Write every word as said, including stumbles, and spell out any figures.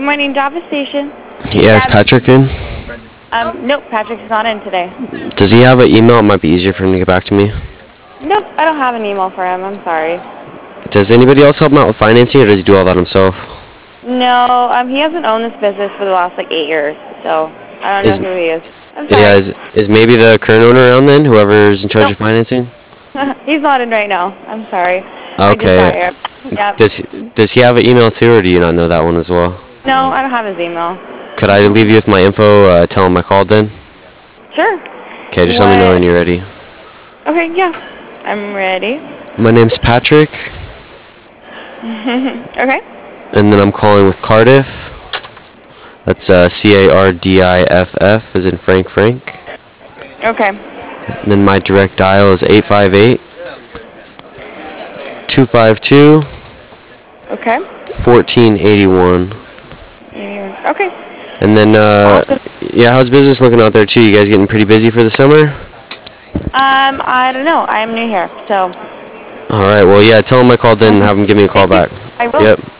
morning, Java Station. Yeah, is Patrick in? Um, nope, Patrick's not in today. Does he have an email? It might be easier for him to get back to me. Nope, I don't have an email for him. I'm sorry. Does anybody else help him out with financing, or does he do all that himself? No, um, he hasn't owned this business for the last like eight years, so I don't Is, know who he is. I'm sorry. yeah, is, is maybe the current owner around then, whoever's in charge Nope. of financing? He's not in right now. I'm sorry. Okay. Yep. Does, does he have an email too, or do you not know that one as well? No, I don't have his email. Could I leave you with my info, uh, tell him I called then? Sure. Okay, just what? let me know when you're ready. Okay, yeah. I'm ready. My name's Patrick. Okay. And then I'm calling with Cardiff. That's uh, C A R D I F F, as in Frank Frank. Okay. And then my direct dial is eight five eight, two five two, Okay. fourteen eighty-one. Okay. And then, uh, Awesome. yeah, how's business looking out there too? You guys getting pretty busy for the summer? Um, I don't know. I am new here, so. All right, well, yeah, tell him I called in and have him give me a call Thank back. you. I will. Yep.